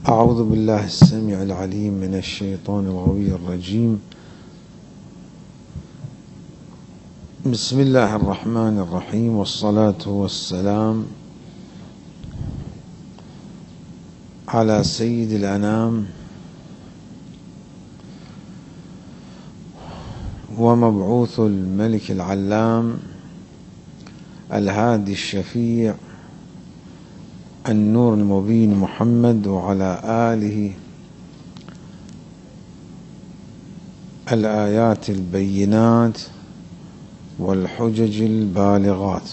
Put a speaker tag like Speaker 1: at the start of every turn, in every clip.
Speaker 1: أعوذ بالله السميع العليم من الشيطان الغوي الرجيم. بسم الله الرحمن الرحيم، والصلاة والسلام على سيد الأنام ومبعوث الملك العلام الهادي الشفيع النور المبين محمد، وعلى آله الآيات البينات والحجج البالغات،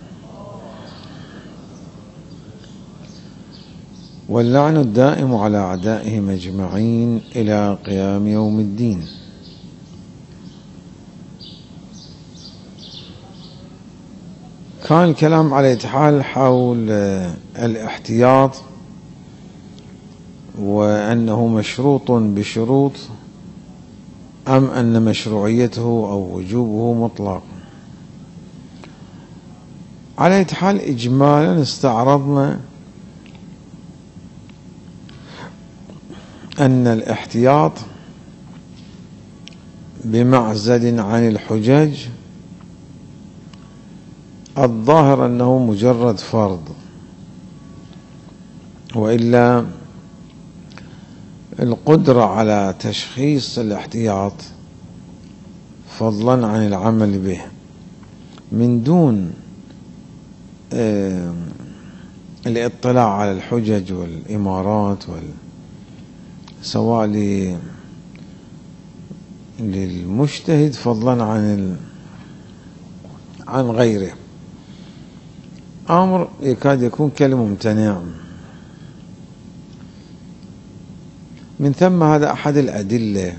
Speaker 1: واللعن الدائم على أعدائهم أجمعين إلى قيام يوم الدين. كان الكلام على حال حول الاحتياط، وأنه مشروط بشروط أم أن مشروعيته أو وجوبه مطلق. على حال إجمالا استعرضنا أن الاحتياط بمعزل عن الحجج الظاهر أنه مجرد فرض، وإلا القدرة على تشخيص الاحتياط فضلا عن العمل به من دون الاطلاع على الحجج والإمارات سواء للمجتهد فضلا عن غيره، أمر يكاد يكون كالممتنع. من ثم هذا أحد الأدلة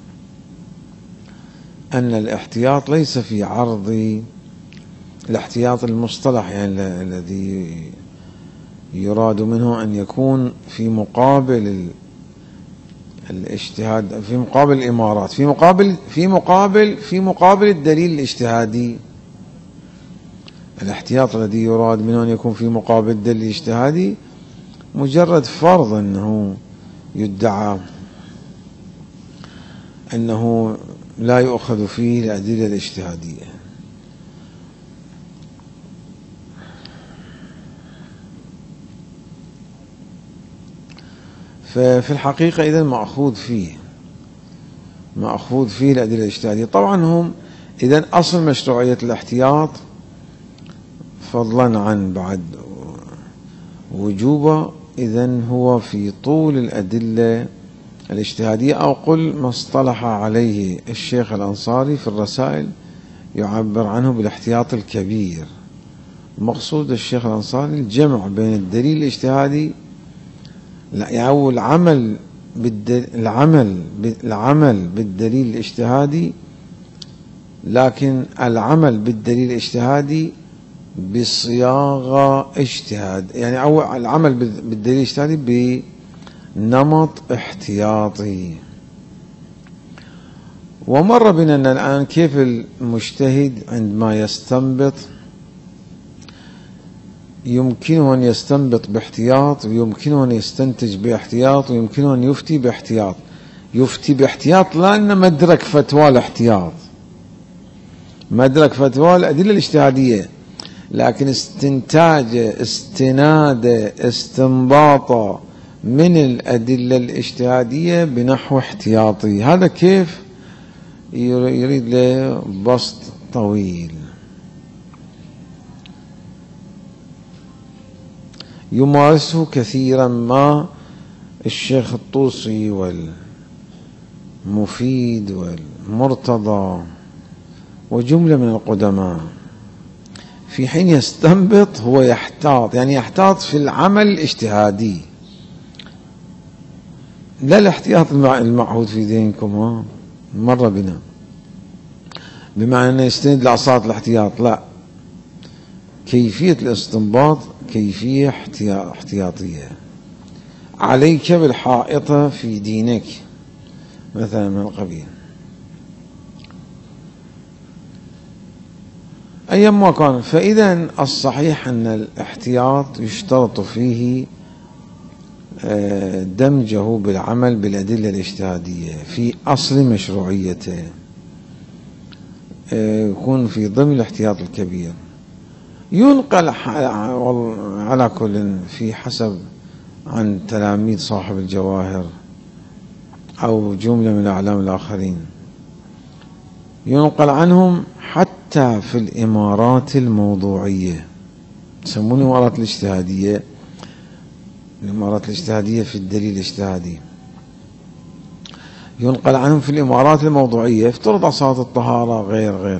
Speaker 1: أن الاحتياط ليس في عرض الاحتياط المصطلح، يعني الذي يراد منه أن يكون في مقابل الاجتهاد، في مقابل الإمارات، في مقابل الدليل الاجتهادي. الاحتياط الذي يراد منه أن يكون في مقابل الدليل الاجتهادي مجرد فرض أنه يدعى أنه لا يؤخذ فيه الأدلة الاجتهادية. ففي الحقيقة إذن مأخوذ فيه الأدلة الاجتهادية. طبعا هم إذن أصل مشروعية الاحتياط فضلا عن بعد وجوبه إذن هو في طول الأدلة الاجتهادية، أو قل ما اصطلح عليه الشيخ الأنصاري في الرسائل يعبر عنه بالاحتياط الكبير. مقصود الشيخ الأنصاري الجمع بين الدليل الاجتهادي أو العمل بالدليل الاجتهادي، لكن العمل بالدليل الاجتهادي بصياغة اجتهاد، يعني أو العمل بالدليل الاجتهادي بنمط احتياطي. ومر بنا أن الآن كيف المجتهد عندما يستنبط يمكنه أن يستنبط باحتياط، ويمكنه أن يستنتج باحتياط، ويمكنه أن يفتي باحتياط. يفتي باحتياط لأن مدرك فتوى الاحتياط، مدرك فتوى الأدلة الاجتهادية، لكن استنباط من الأدلة الاجتهادية بنحو احتياطي. هذا كيف يريد له بسط طويل. يمارسه كثيرا ما الشيخ الطوسي والمفيد والمرتضى وجملة من القدماء. في حين يستنبط هو يحتاط، يعني يحتاط في العمل الاجتهادي، لا الاحتياط المعهود في ذهنكم مر بنا بمعنى أنه يستند لأصالة الاحتياط، لا، كيفية الاستنباط كيفية احتياطية. عليك بالحائطة في دينك مثلا من القبيل. أيما كان، فإذا الصحيح أن الاحتياط يشترط فيه دمجه بالعمل بالأدلة الاجتهادية في أصل مشروعيته، يكون في ضمن الاحتياط الكبير. ينقل على كل في حسب عن تلاميذ صاحب الجواهر أو جملة من الأعلام الآخرين، ينقل عنهم حتى في الإمارات الموضوعية، يسمونها الإمارات الاجتهادية، الإمارات الاجتهادية في الدليل الاجتهادي، ينقل عنهم في الإمارات الموضوعية. افترض صلاة الطهارة غير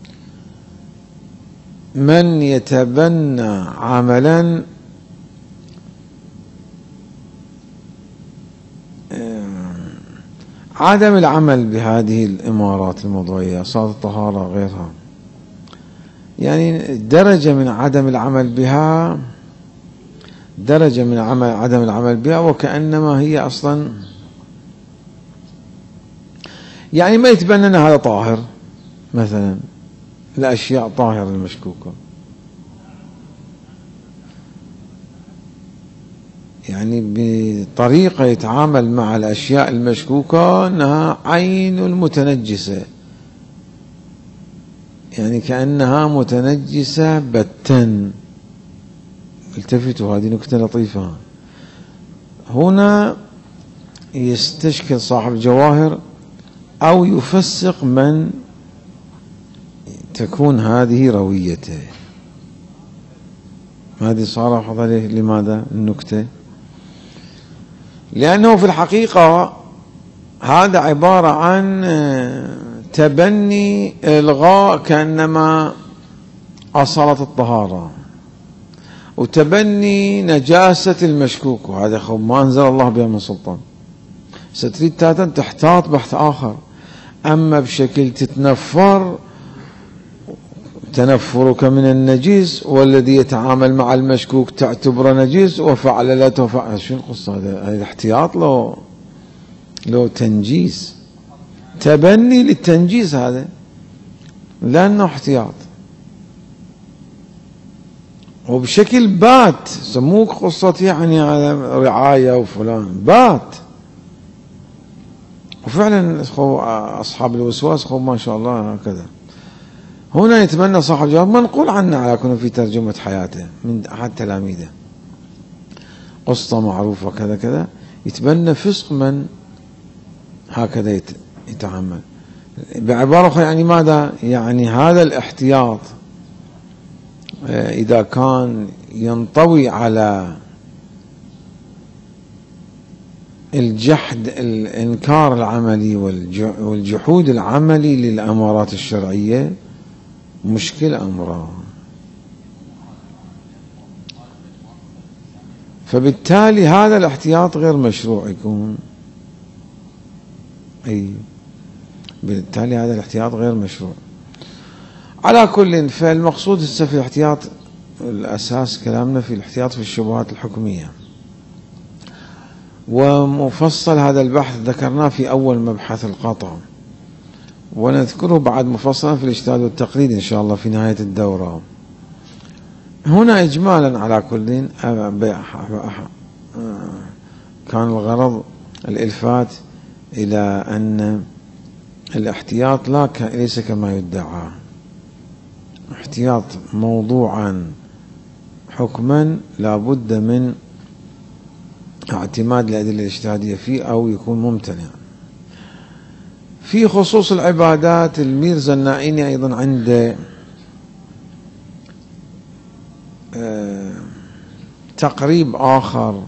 Speaker 1: من يتبنى عملا عدم العمل بهذه الإمارات الموضوعية، صلاة الطهارة غيرها، يعني درجة من عدم العمل بها، درجة من عدم العمل بها وكأنما هي أصلا، يعني ما يتبنى أن هذا طاهر مثلا، الأشياء طاهرة المشكوكة، يعني بطريقة يتعامل مع الأشياء المشكوكة أنها عين المتنجسة، يعني كأنها متنجسة بتا. التفتوا، هذه نكتة لطيفة. هنا يستشكل صاحب الجواهر أو يفسق من تكون هذه رويته. هذه صار حضره. لماذا النكتة؟ لأنه في الحقيقة هذا عبارة عن تبني إلغاء كأنما أصالة الطهارة، وتبني نجاسة المشكوك، وهذا خب ما أنزل الله بها من سلطان. ستريد تاتا تحتاط بحث آخر، أما بشكل تنفرك من النجيس والذي يتعامل مع المشكوك تعتبر نجيس وفعل لا تفعل. شو القصة؟ هذا الاحتياط لو تنجيس، تبني للتنجيس، هذا لأنه احتياط وبشكل بات. سموك قصة يعني على رعاية وفلان بات، وفعلا أصحاب الوسواس ما شاء الله هكذا. هنا يتمنى صاحب الجواب، منقول عنه على كونه في ترجمة حياته من أحد تلاميذه، قصة معروفة كذا كذا، يتبنى فسق من هكذا يتعامل. بعبارة أخرى يعني ماذا؟ يعني هذا الاحتياط إذا كان ينطوي على الجحد، الإنكار العملي والجحود العملي للأمارات الشرعية، مشكل أمره. فبالتالي هذا الاحتياط غير مشروع يكون، بالتالي هذا الاحتياط غير مشروع. على كل، فالمقصود في الاحتياط، الأساس كلامنا في الاحتياط في الشبهات الحكمية، ومفصل هذا البحث ذكرناه في أول مبحث القطع، ونذكره بعد مفصلا في الاجتهاد والتقليد إن شاء الله في نهاية الدورة. هنا إجمالا على كل كان الغرض الإلفات إلى أن الاحتياط ليس كما يدعى، احتياط موضوعا حكما لا بد من اعتماد الأدلة الاجتهادية فيه أو يكون ممتنع. في خصوص العبادات، الميرزا النائيني أيضا عنده تقريب آخر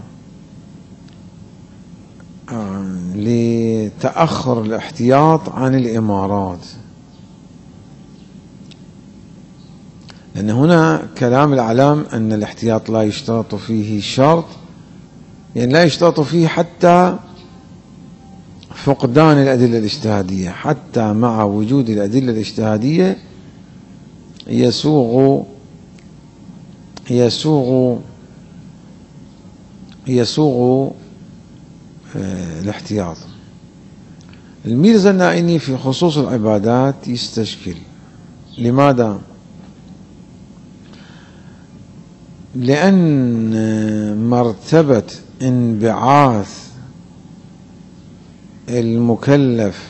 Speaker 1: لتأخر الاحتياط عن الإمارات، لأن هنا كلام الأعلام أن الاحتياط لا يشترط فيه شرط، يعني لا يشترط فيه حتى فقدان الأدلة الاجتهادية، حتى مع وجود الأدلة الاجتهادية يسوغ الاحتياط. الميرزا النائيني في خصوص العبادات يستشكل. لماذا؟ لأن مرتبة انبعاث المكلف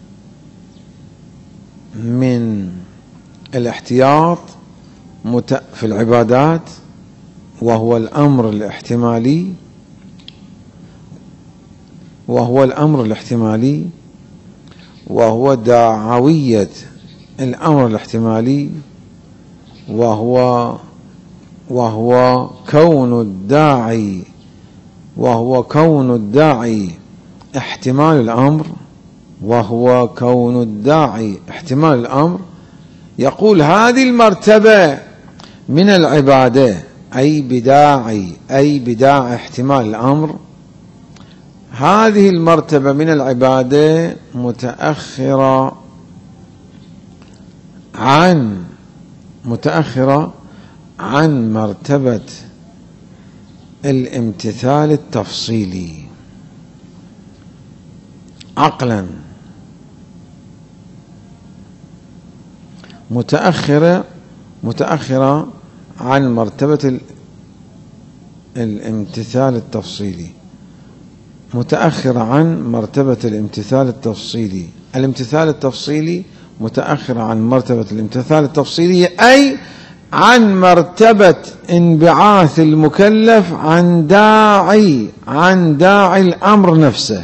Speaker 1: من الاحتياط في العبادات وهو الأمر الاحتمالي وهو دعوية الأمر الاحتمالي وهو كون الداعي احتمال الأمر يقول هذه المرتبة من العبادة أي بداعي احتمال الأمر، هذه المرتبة من العبادة متأخرة عن مرتبة الامتثال التفصيلي عقلا، متأخرة عن مرتبة الامتثال التفصيلي، الامتثال التفصيلي متأخر عن مرتبة الامتثال التفصيلي، أي عن مرتبة انبعاث المكلف عن داعي الأمر نفسه،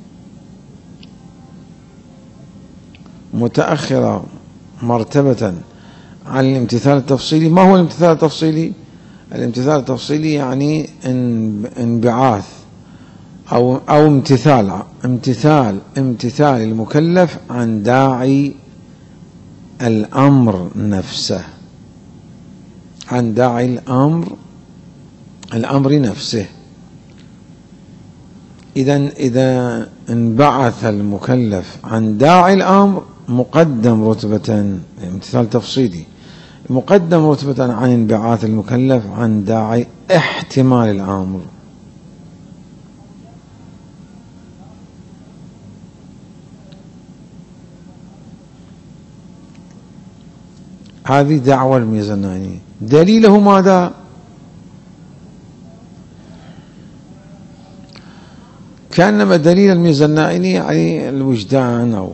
Speaker 1: متأخرة مرتبة عن الامتثال التفصيلي. ما هو الامتثال التفصيلي؟ الامتثال التفصيلي يعني انبعاث أو امتثال المكلف عن داعي الأمر نفسه، عن داعي الأمر نفسه. إذا انبعث المكلف عن داعي الأمر مقدم رتبة امتثال تفصيلي، مقدم رتبة عن انبعاث المكلف عن داعي احتمال الأمر. هذه دعوة الميزانية. دليله ماذا؟ كأنما دليل الميزانية يعني الوجدان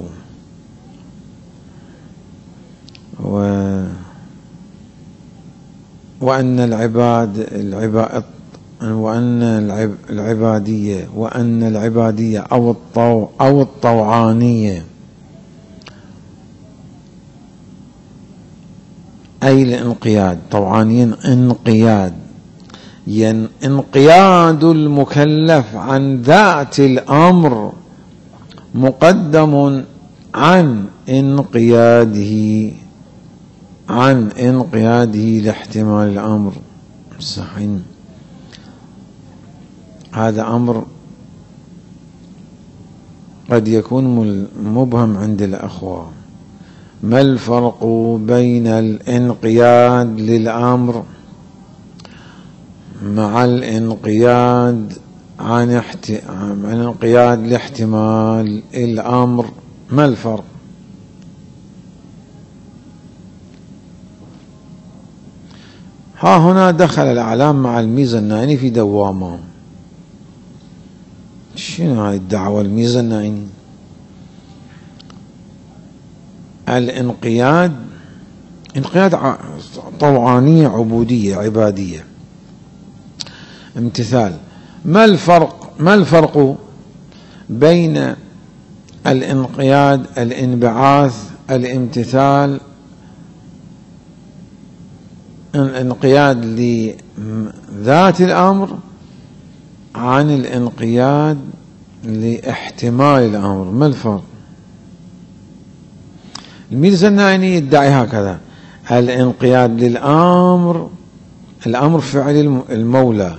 Speaker 1: وأن العبادية أو الطوعانية، أي الانقياد، طوعانيا انقياد المكلف عن ذات الأمر مقدم عن انقياده لاحتمال الأمر. صحيح، هذا أمر قد يكون مبهم عند الأخوة. ما الفرق بين الانقياد للأمر مع الانقياد عن انقياد لاحتمال الأمر؟ ما الفرق؟ ها هنا دخل الأعلام مع الميزانية في دوامة. شنو هاي الدعوة الميزانية؟ الانقياد طوعانية، عبودية، عبادية، امتثال. ما الفرق بين الانقياد، الانبعاث، الامتثال، الانقياد لذات الأمر عن الانقياد لاحتمال الأمر؟ ما الفرق؟ الميزانية يدعي هكذا: الانقياد للأمر، الأمر فعل المولى،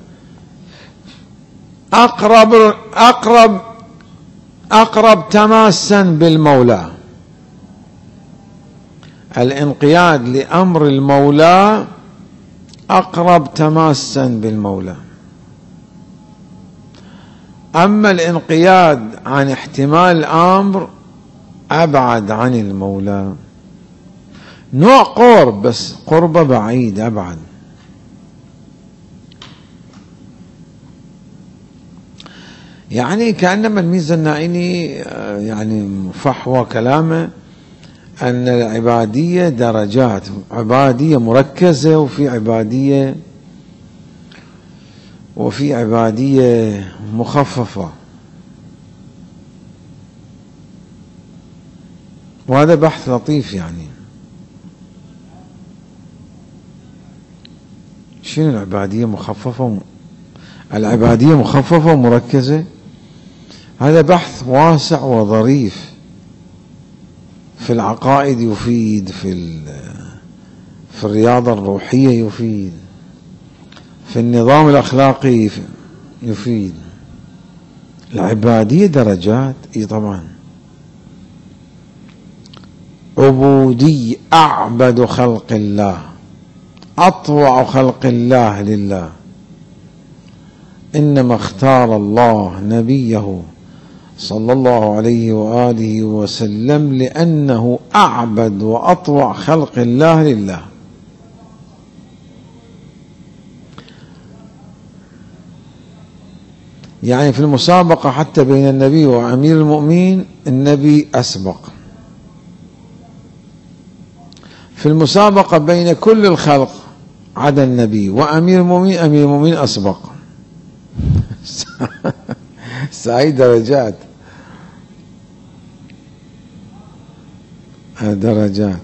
Speaker 1: أقرب تماسا بالمولى. الانقياد لأمر المولى أقرب تماسا بالمولى، أما الانقياد عن احتمال الأمر أبعد عن المولى. نوع قرب بس قربة بعيد أبعد. يعني كأنما الميزة النائني يعني فحوى كلامه أن العبادية درجات، عبادية مركزة وفي عبادية مخففة، وهذا بحث لطيف. يعني شنو العبادية مخففة؟ العبادية مخففة ومركزة، هذا بحث واسع وظريف. في العقائد يفيد، في الرياضة الروحية يفيد، في النظام الأخلاقي يفيد. العبادية درجات، اي طبعا. عبودي أعبد خلق الله، أطوع خلق الله لله، إنما اختار الله نبيه صلى الله عليه وآله وسلم لأنه أعبد وأطوع خلق الله لله. يعني في المسابقة حتى بين النبي وأمير المؤمنين النبي أسبق، في المسابقة بين كل الخلق عدا النبي وأمير المؤمنين أمير المؤمنين أسبق. هاي درجات، درجات.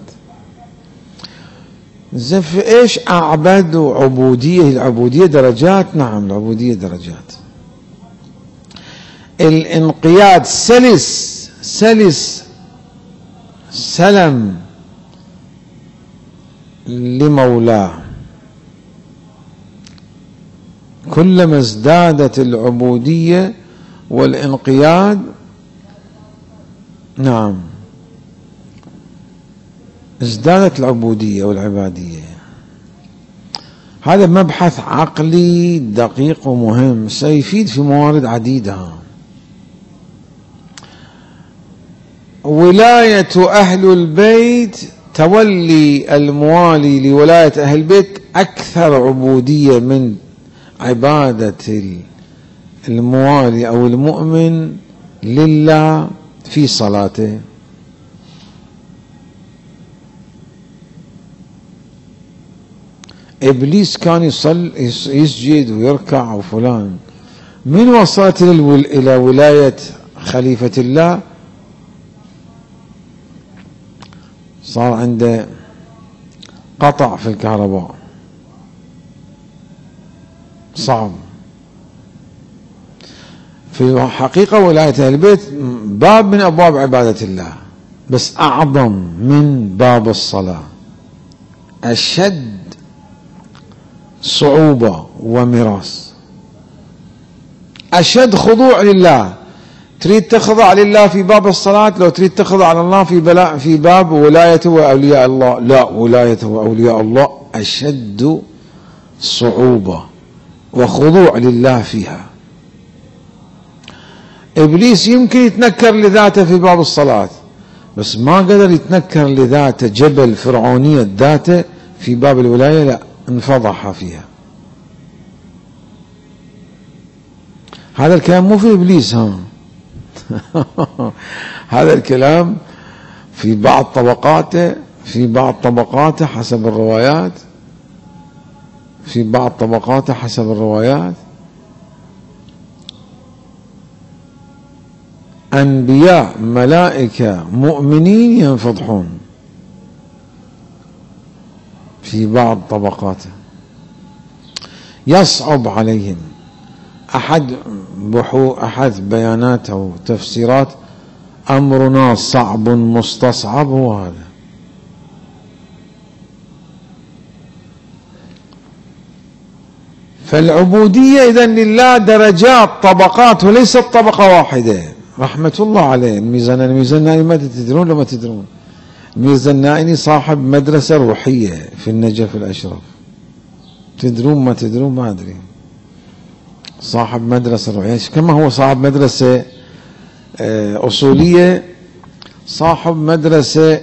Speaker 1: زين، في ايش أعبد وعبودية؟ العبودية درجات، نعم العبودية درجات. الانقياد سلم لمولاه، كلما ازدادت العبودية والانقياد، نعم ازدادت العبودية والعبادية. هذا مبحث عقلي دقيق ومهم، سيفيد في موارد عديدة. ولاية أهل البيت، تولي الموالي لولاية أهل البيت أكثر عبودية من عبادة الموالي أو المؤمن لله في صلاته. إبليس كان يسجد ويركع وفلان، من وصلت إلى ولاية خليفة الله صار عنده قطع في الكهرباء، صعب. في حقيقة ولاية أهل البيت باب من أبواب عبادة الله، بس أعظم من باب الصلاة، أشد صعوبة ومراس، أشد خضوع لله. تريد تخضع لله في باب الصلاة، لو تريد تخضع على الله في باب ولايته وأولياء الله، لا، ولايته وأولياء الله أشد صعوبة وخضوع لله فيها. إبليس يمكن يتنكر لذاته في باب الصلاة، بس ما قدر يتنكر لذاته جبل فرعونية ذاته في باب الولاية، لا، انفضح فيها. هذا الكلام مو في إبليس، هذا الكلام في بعض طبقاته حسب الروايات، أنبياء ملائكة مؤمنين ينفضحون في بعض طبقاته، يصعب عليهم. أحد بيانات أو تفسيرات أمرنا صعب مستصعب، هو هذا. فالعبودية إذن لله درجات، طبقات، وليست طبقة واحدة. رحمة الله عليه الميزان النائني، ما تدرون لما تدرون، الميزان النائني صاحب مدرسة روحية في النجف الأشرف، تدرون ما تدرون ما أدري، صاحب مدرسة روحية كما هو صاحب مدرسة أصولية، صاحب مدرسة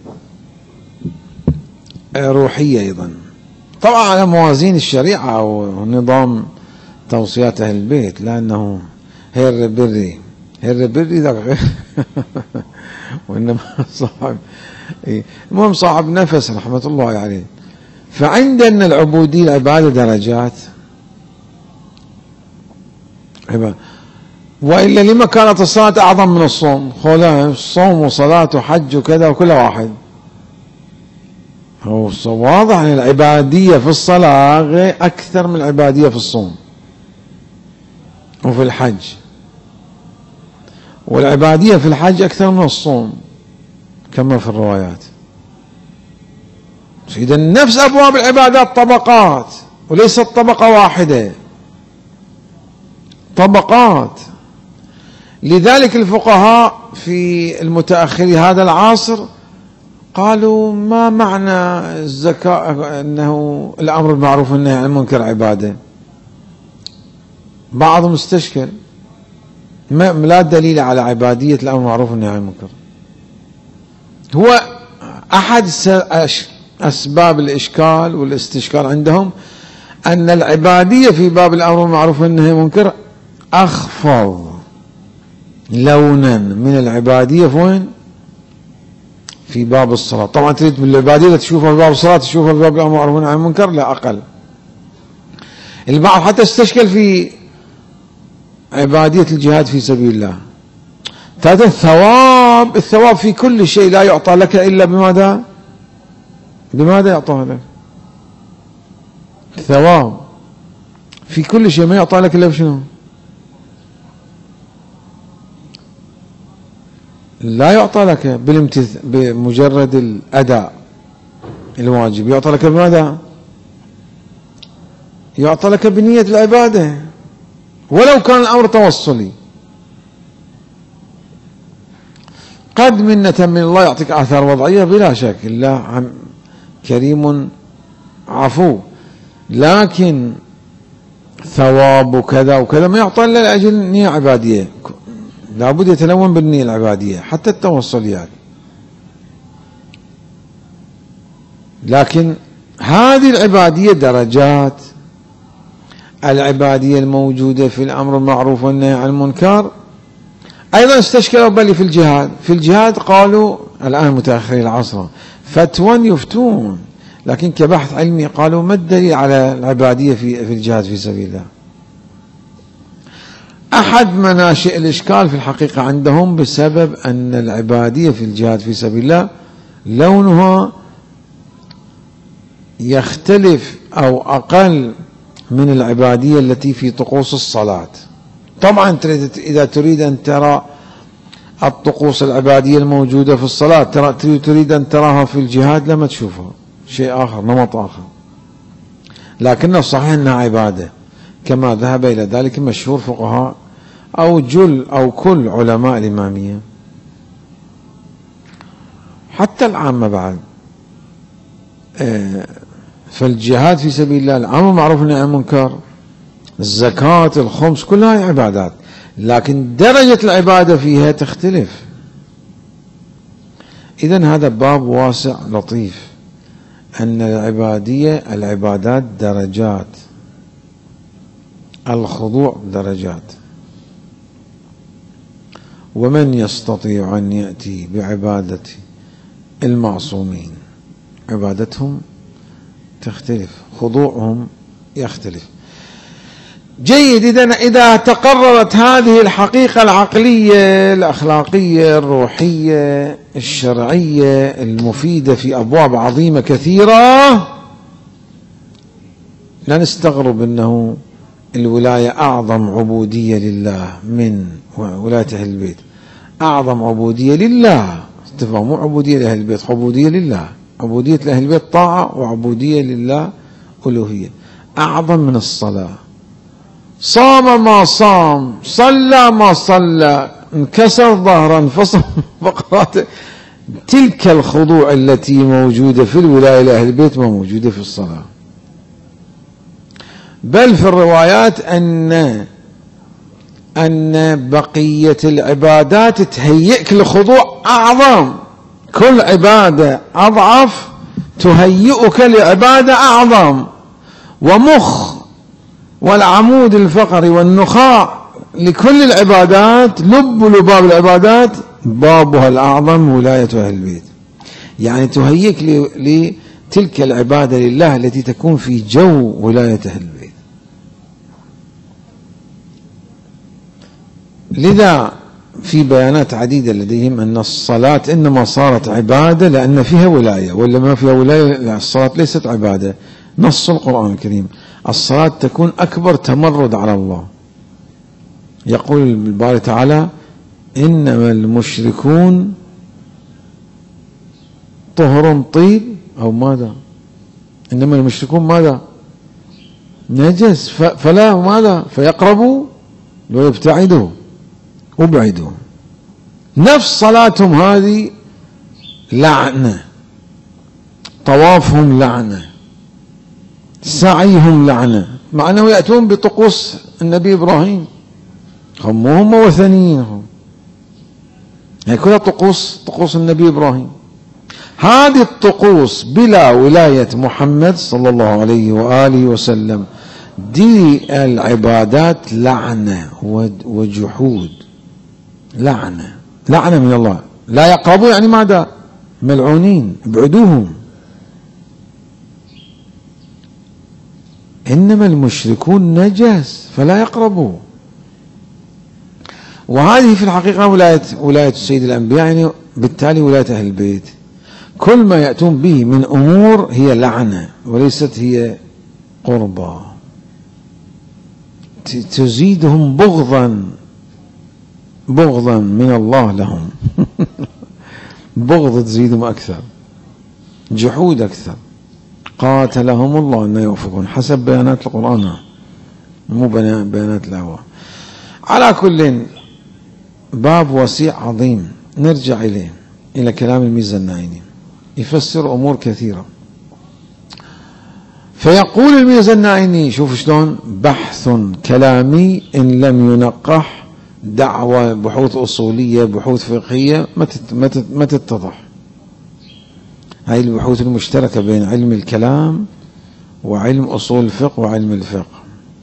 Speaker 1: روحية أيضا، طبعا على موازين الشريعة ونظام توصيات أهل البيت، لأنه هير بري ذاك غير وإنما صاحب المهم صاحب نفس رحمة الله عليه يعني. فعندنا العبودية العبادة درجات وإلا لما كانت الصلاة أعظم من الصوم؟ خلاص الصوم وصلاة وحج وكذا وكل واحد هو واضح أن العبادية في الصلاة أكثر من العبادية في الصوم وفي الحج، والعبادية في الحج أكثر من الصوم كما في الروايات. إذا نفس أبواب العبادات طبقات وليست طبقة واحدة، طبقات. لذلك الفقهاء في المتأخر هذا العصر قالوا ما معنى الزكاة أنه الأمر بالمعروف والنهي عن المنكر عبادة؟ بعضهم استشكل لا دليل على عبادية الأمر بالمعروف والنهي عن المنكر. هو أحد أسباب الإشكال والاستشكال عندهم أن العبادية في باب الأمر بالمعروف والنهي عن المنكر أخفض لونا من العبادية فين؟ في باب الصلاة. طبعا تريد بالعبادية تشوفها في باب الصلاة تشوفها في باب الأمر بالمعروف والنهي عن المنكر؟ لا أقل. البعض حتى استشكل في عبادية الجهاد في سبيل الله. هذا الثواب في كل شيء لا يعطى لك إلا بماذا يعطاه لك؟ الثواب في كل شيء ما يعطى لك إلا بشنو؟ لا يعطى لك بمجرد الأداء الواجب، يعطى لك بماذا؟ يعطى لك بنية العبادة ولو كان الأمر توصلي. قد منة من الله يعطيك آثار وضعية بلا شك، الله كريم عفو، لكن ثواب كذا وكذا ما يعطى إلا لأجل نية عبادية، لابد يتلون بالنية العبادية حتى التوصليات. لكن هذه العبادية درجات. العبادية الموجودة في الأمر بالمعروف والنهي عن المنكر أيضا استشكلوا بل في الجهاد قالوا الآن متأخري العصر فتوى يفتون، لكن كبحث علمي قالوا ما الدليل على العبادية في الجهاد في سبيل الله؟ أحد مناشئ الإشكال في الحقيقة عندهم بسبب أن العبادية في الجهاد في سبيل الله لونها يختلف أو أقل من العبادية التي في طقوس الصلاة. طبعا إذا تريد أن ترى الطقوس العبادية الموجودة في الصلاة تريد أن تراها في الجهاد لما تشوفها شيء آخر، نمط آخر، لكنه صحيح أنها عبادة كما ذهب إلى ذلك مشهور فقهاء أو كل علماء الإمامية حتى العامة بعد. فالجهاد في سبيل الله، الأمر بالمعروف والنهي عن المنكر، الزكاة، الخمس، كلها عبادات، لكن درجة العبادة فيها تختلف. إذن هذا باب واسع لطيف، أن العبادات درجات، الخضوع درجات. ومن يستطيع أن يأتي بعبادة المعصومين عبادتهم تختلف، خضوعهم يختلف. جيد. إذا تقررت هذه الحقيقة العقلية الأخلاقية الروحية الشرعية المفيدة في أبواب عظيمة كثيرة، لا نستغرب أنه الولاية أعظم عبودية لله من ولاية أهل البيت، أعظم عبودية لله، مو عبودية لأهل البيت، عبودية لله. عبودية لأهل البيت طاعة، وعبودية لله ألوهية. أعظم من الصلاة. صام ما صام، صلى ما صلى، انكسر ظهرا، انفصل فقراته. تلك الخضوع التي موجودة في الولاية لأهل البيت ما موجودة في الصلاة. بل في الروايات أن بقية العبادات تهيئك لخضوع أعظم، كل عبادة أضعف تهيئك لعبادة أعظم. والعمود الفقري والنخاع لكل العبادات لب لباب العبادات بابها الأعظم ولاية أهل البيت، يعني تهيئك لتلك العبادة لله التي تكون في جو ولاية أهل البيت. لذا في بيانات عديدة لديهم أن الصلاة إنما صارت عبادة لأن فيها ولاية، ولا ما فيها ولاية لا، الصلاة ليست عبادة. نص القرآن الكريم الصلاة تكون أكبر تمرد على الله. يقول الباري تعالى إنما المشركون طهر طيب، أو ماذا؟ إنما المشركون ماذا؟ نجس، فلا ماذا؟ فيقربوا ويبتعدوا وابعدوا. نفس صلاتهم هذه لعنة، طوافهم لعنة، سعيهم لعنة، مع أنه يأتون بطقوس النبي إبراهيم، هم وثنيين، هي كلها طقوس النبي إبراهيم. هذه الطقوس بلا ولاية محمد صلى الله عليه وآله وسلم دي العبادات لعنة وجحود، لعنة من الله. لا يقربوا يعني ماذا؟ ملعونين، ابعدوهم. إنما المشركون نجس فلا يقربوا. وهذه في الحقيقة ولاية سيد الأنبياء، يعني بالتالي ولاية أهل البيت. كل ما يأتون به من أمور هي لعنة وليست هي قربة، تزيدهم بغضا من الله لهم بغض تزيدهم أكثر، جحود أكثر. قاتلهم الله أن يوفقون حسب بيانات القرآن، مو بيانات الهوى. على كل باب وسيع عظيم نرجع إليه، إلى كلام الميزة النائني يفسر أمور كثيرة. فيقول الميزة النائني، شوف شلون بحث كلامي إن لم ينقح دعوة بحوث أصولية بحوث فقهية ما تتضح. هاي البحوث المشتركة بين علم الكلام وعلم أصول الفقه وعلم الفقه،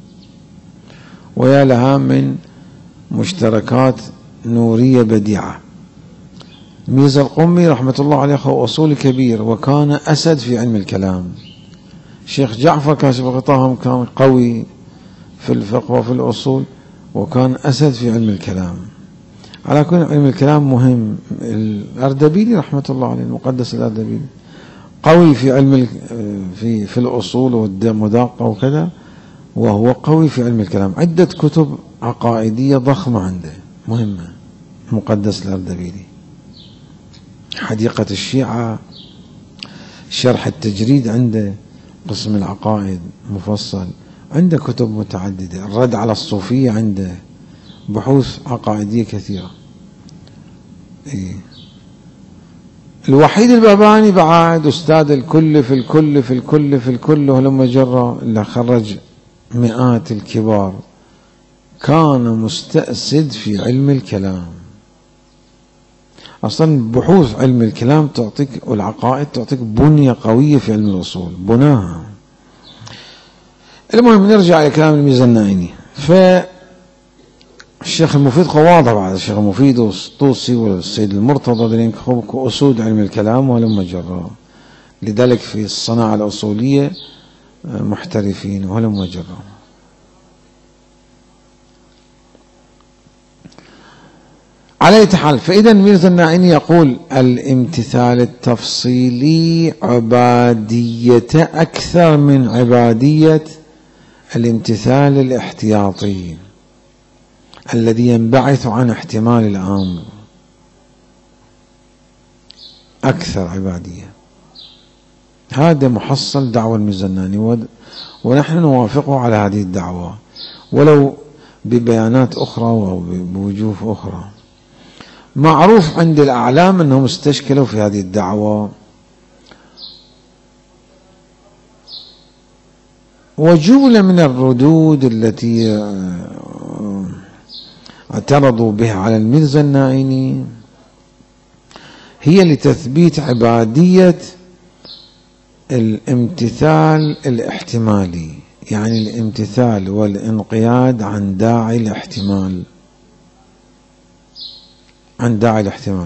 Speaker 1: ويا لها من مشتركات نورية بديعة. ميزة القمي رحمة الله عليه هو أصول كبير، وكان أسد في علم الكلام. الشيخ جعفر كاشف الغطاء كان قوي في الفقه وفي الأصول، وكان أسد في علم الكلام. على كل علم الكلام مهم. الأردبيلي رحمة الله عليه المقدس الأردبيلي قوي في علم في الأصول والمداقة وكذا، وهو قوي في علم الكلام. عدة كتب عقائدية ضخمة عنده مهمة. المقدس الأردبيلي حديقة الشيعة، شرح التجريد عنده، قسم العقائد مفصل، عنده كتب متعددة، الرد على الصوفية عنده، بحوث عقائدية كثيرة. الوحيد الباباني بعد أستاذ الكل في الكل في الكل في الكل ولما جرى اللي خرج مئات الكبار، كان مستأسد في علم الكلام. أصلا بحوث علم الكلام تعطيك والعقائد تعطيك بنية قوية في علم الأصول بناها. المهم نرجع إلى كلام الميزة النائني. فالشيخ المفيد واضح بعد الشيخ المفيد والطوسي والسيد المرتضى ذلك أسود علم الكلام ولما جرى، لذلك في الصناعة الأصولية محترفين ولما جرى. على أي حال، فإذا الميزة النائني يقول الامتثال التفصيلي عبادية أكثر من عبادية الامتثال الاحتياطي الذي ينبعث عن احتمال الأمر، أكثر عبادية. هذا محصل دعوة الميزة النائني، ونحن نوافقه على هذه الدعوة ولو ببيانات أخرى وبوجوه أخرى. معروف عند الأعلام أنهم استشكلوا في هذه الدعوة، وجملة من الردود التي اعترضوا بها على الميزة النائني هي لتثبيت عبادية الامتثال الاحتمالي يعني الامتثال والانقياد عن داعي الاحتمال، عن داعي الاحتمال.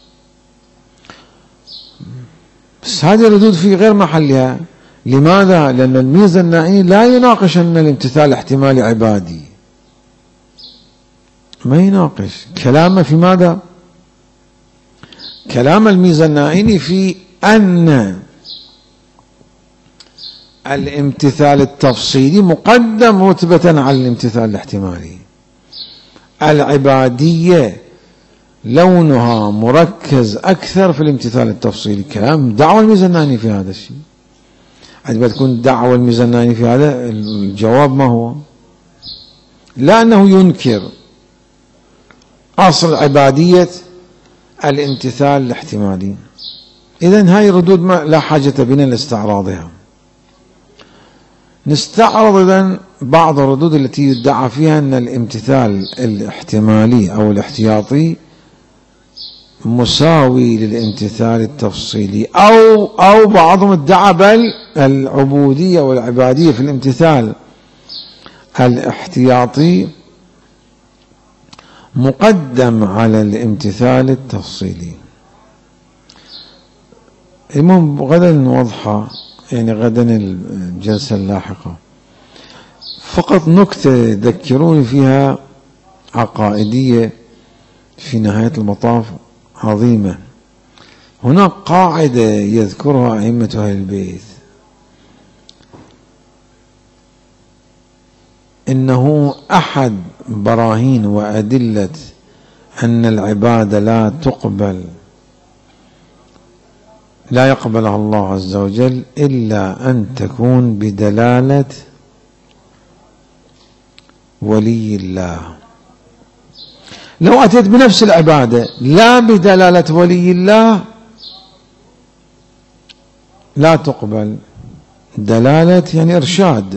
Speaker 1: بس هذه الردود في غير محلها. لماذا؟ لأن الميزانائي لا يناقش أن الامتثال احتمالي عبادي، ما يناقش. كلامه في ماذا؟ كلام الميزانائي في أن الامتثال التفصيلي مقدم رتبة على الامتثال الاحتمالي. العبادية لونها مركز أكثر في الامتثال التفصيلي. كلام دعوة الميزانائي في هذا الشيء. عندما تكون دعوة الميزانائي في هذا، الجواب ما هو؟ لا أنه ينكر أصل عبادية الامتثال الاحتمالي. إذن هاي الردود لا حاجة بنا لاستعراضها. نستعرض إذن بعض الردود التي يدعى فيها أن الامتثال الاحتمالي أو الاحتياطي مساوي للامتثال التفصيلي، أو بعضهم ادعى بل العبودية والعبادية في الامتثال الاحتياطي مقدم على الامتثال التفصيلي. المهم غدا نوضحها، يعني غدا الجلسة اللاحقة. فقط نكتة ذكروني فيها عقائدية في نهاية المطاف عظيمة. هناك قاعدة يذكرها أئمة أهل البيت، إنه أحد براهين وأدلة أن العبادة لا يقبلها الله عز وجل إلا أن تكون بدلالة ولي الله. لو أتيت بنفس العبادة لا بدلالة ولي الله لا تقبل. دلالة يعني إرشاد.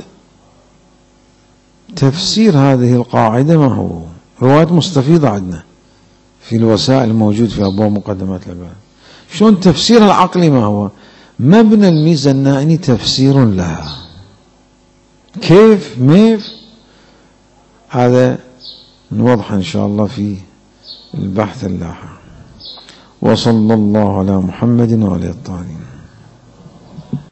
Speaker 1: تفسير هذه القاعدة ما هو؟ رواية مستفيضة عندنا في الوسائل الموجود في أبواب مقدمات العبادة. شلون تفسير العقلي ما هو؟ مبنى الميزانائي تفسير لها. كيف؟ ميف؟ هذا نوضح إن شاء الله في البحث اللاحق. وصلى الله على محمد وعلى الطاهرين.